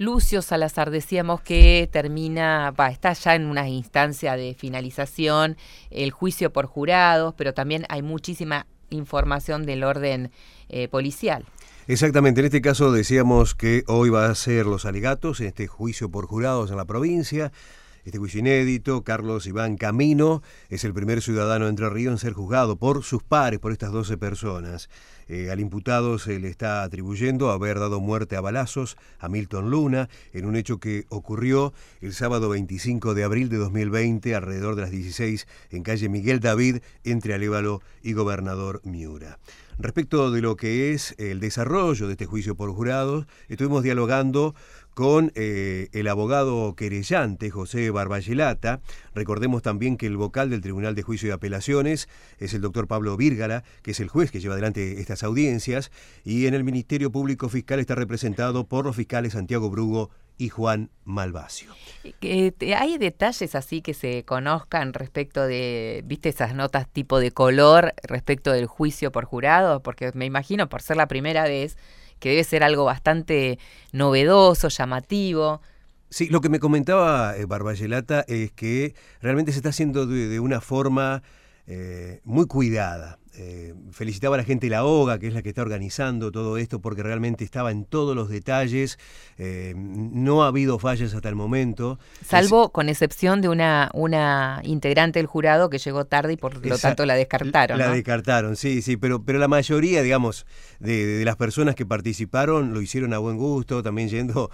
Lucio Salazar, decíamos que está ya en una instancia de finalización el juicio por jurados, pero también hay muchísima información del orden policial. Exactamente, en este caso decíamos que hoy va a ser los alegatos en este juicio por jurados en la provincia. Este juicio inédito, Carlos Iván Camino es el primer ciudadano de Entre Ríos en ser juzgado por sus pares, por estas 12 personas. Al imputado se le está atribuyendo haber dado muerte a balazos a Milton Luna en un hecho que ocurrió el sábado 25 de abril de 2020 alrededor de las 16 en calle Miguel David entre Alévalo y Gobernador Miura. Respecto de lo que es el desarrollo de este juicio por jurados, estuvimos dialogando con el abogado querellante José Barballelata. Recordemos también que el vocal del Tribunal de Juicio y Apelaciones es el doctor Pablo Vírgala, que es el juez que lleva adelante estas audiencias, y en el Ministerio Público Fiscal está representado por los fiscales Santiago Brugo y Juan Malvacio. ¿Hay detalles así que se conozcan respecto de, viste, esas notas tipo de color respecto del juicio por jurado? Porque me imagino, por ser la primera vez, que debe ser algo bastante novedoso, llamativo. Sí, lo que me comentaba Barballelata es que realmente se está haciendo de una forma muy cuidada. Felicitaba a la gente de la OGA, que es la que está organizando todo esto, porque realmente estaba en todos los detalles. No ha habido fallas hasta el momento. Salvo con excepción de una integrante del jurado que llegó tarde y por lo tanto la descartaron. La ¿no? descartaron, sí, pero la mayoría, digamos, de las personas que participaron lo hicieron a buen gusto, también yendo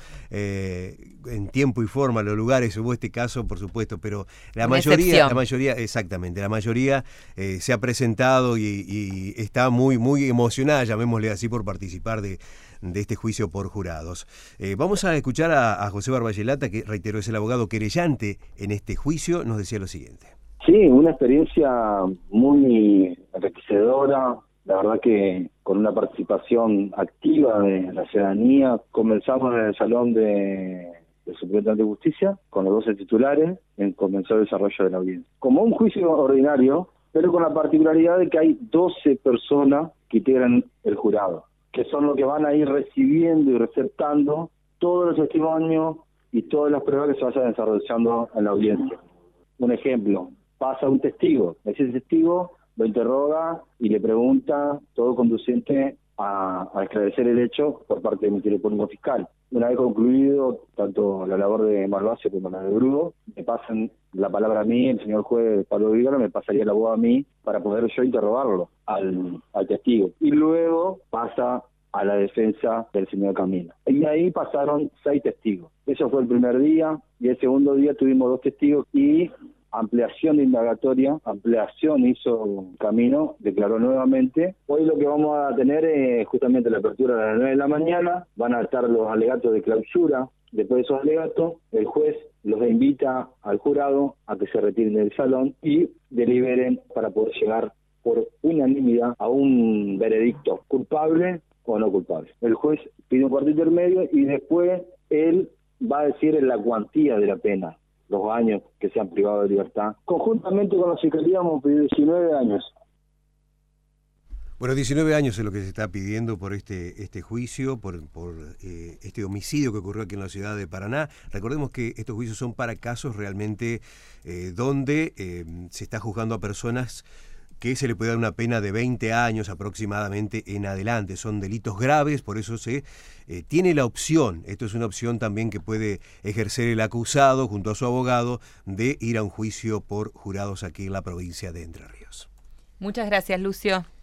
en tiempo y forma a los lugares. Hubo este caso, por supuesto, pero la mayoría, exactamente, la mayoría se ha presentado y está muy emocionada, llamémosle así, por participar de este juicio por jurados. Vamos a escuchar a José Barballelata, que reitero es el abogado querellante en este juicio. Nos decía lo siguiente. Sí, una experiencia muy enriquecedora, la verdad que con una participación activa de la ciudadanía. Comenzamos en el salón del Superintendente de Justicia con los 12 titulares, comenzó el desarrollo de la audiencia. Como un juicio ordinario, pero con la particularidad de que hay 12 personas que integran el jurado, que son los que van a ir recibiendo y receptando todos los testimonios y todas las pruebas que se vayan desarrollando en la audiencia. Un ejemplo, pasa un testigo, ese testigo lo interroga y le pregunta, todo conducente a esclarecer el hecho por parte del Ministerio Público Fiscal. Una vez concluido tanto la labor de Malvacio como la de Brugo, me pasan la palabra a mí, el señor juez Pablo Vígaro me pasaría la voz a mí para poder yo interrogarlo al testigo. Y luego pasa a la defensa del señor Camino. Y ahí pasaron 6 testigos. Eso fue el primer día, y el segundo día tuvimos 2 testigos y ampliación de indagatoria, ampliación hizo Camino, declaró nuevamente. Hoy lo que vamos a tener es justamente la apertura a las 9 de la mañana, van a estar los alegatos de clausura. Después de esos alegatos, el juez los invita al jurado a que se retiren del salón y deliberen para poder llegar por unanimidad a un veredicto culpable o no culpable. El juez pide un cuarto intermedio y después él va a decir la cuantía de la pena, los años que se han privado de libertad. Conjuntamente con la Fiscalía hemos pedido 19 años. Bueno, 19 años es lo que se está pidiendo por este juicio, por este homicidio que ocurrió aquí en la ciudad de Paraná. Recordemos que estos juicios son para casos realmente donde se está juzgando a personas que se le puede dar una pena de 20 años aproximadamente en adelante. Son delitos graves, por eso se tiene la opción, esto es una opción también que puede ejercer el acusado junto a su abogado, de ir a un juicio por jurados aquí en la provincia de Entre Ríos. Muchas gracias, Lucio.